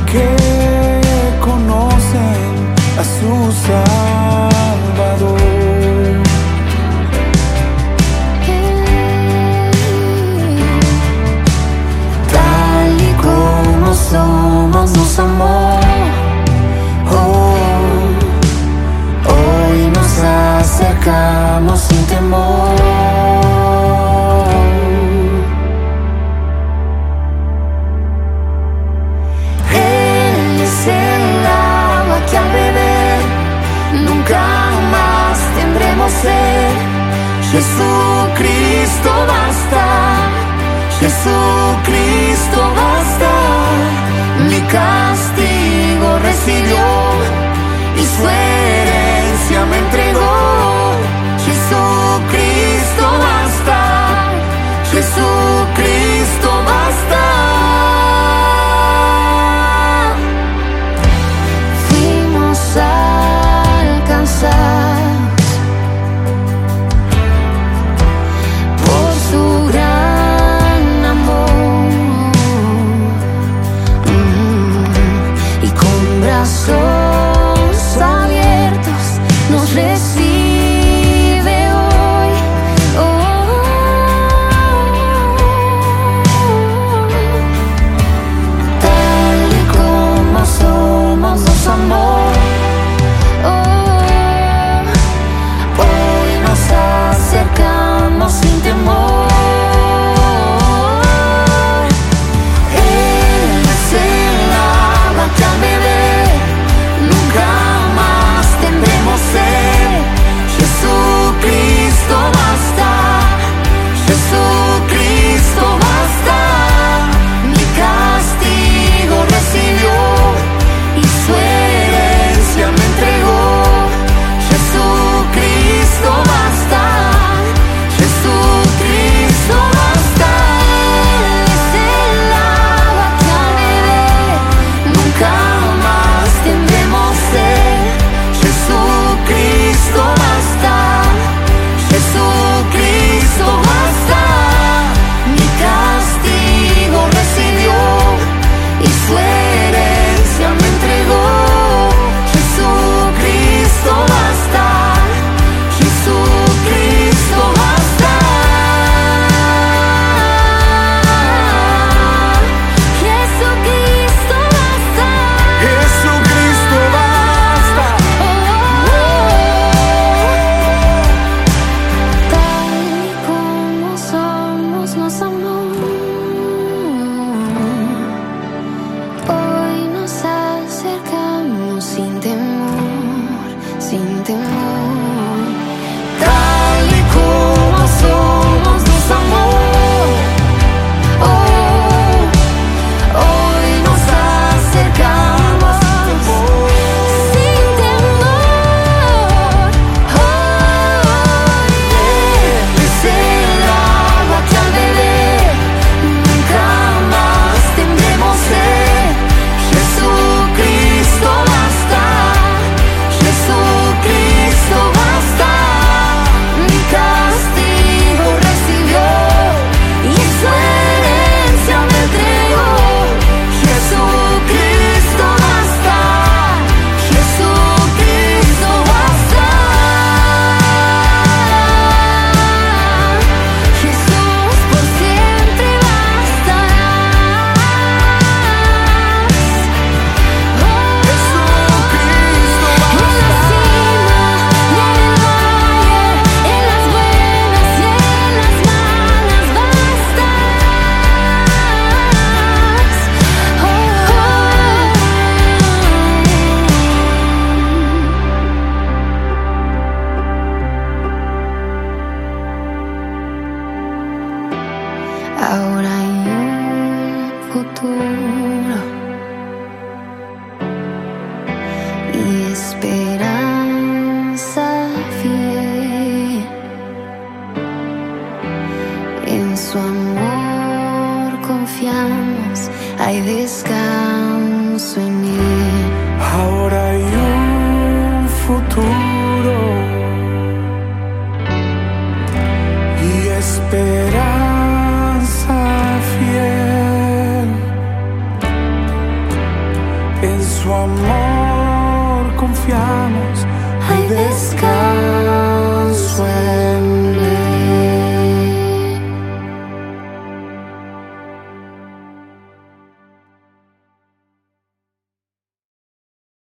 que conocen a su Salvador. Tal y como somos nos amó. Hoy nos acercamos sin temor. Él es el agua que al beber nunca más tendremos sed. Jesucristo basta, Jesucristo basta. Mi castigo recibió y su herencia me entregó. Jesucristo basta, Jesucristo basta. Fuimos alcanzados por su gran amor, y con brazos abiertos nos recibe hoy. Tal y como somos nos amó. Hoy nos acercamos sin temor. Él es el agua que al beber nunca más tendremos sed. Jesucristo basta, Jesucristo basta. Mi castigo recibió y su herencia me entregó. Jesucristo basta, Jesucristo basta. Él es el agua que al beber nunca más tendremos sed. Jesucristo basta, Jesucristo basta. Mi castigo recibió y su herencia me entregó. Jesucristo basta, Jesucristo basta. Jesucristo basta. Jesucristo basta. Tal y como somos nos amó. Hoy nos acercamos sin temor, sin temor. Tal y como somos nos amó. Hoy nos acercamos sin temor. Él es el agua que al beber nunca más tendremos sed. Jesucristo basta, Jesucristo basta. Mi castigo recibió y su herencia me entregó. Jesucristo basta, Jesucristo basta. Jesús por siempre bastarás. Jesucristo basta. En la cima y en el valle, en las buenas y en las malas ahora hay un futuro y esperanza fiel. En su amor confiamos, hay descanso en él. Ahora hay un futuro y esperanza fiel. confiamos.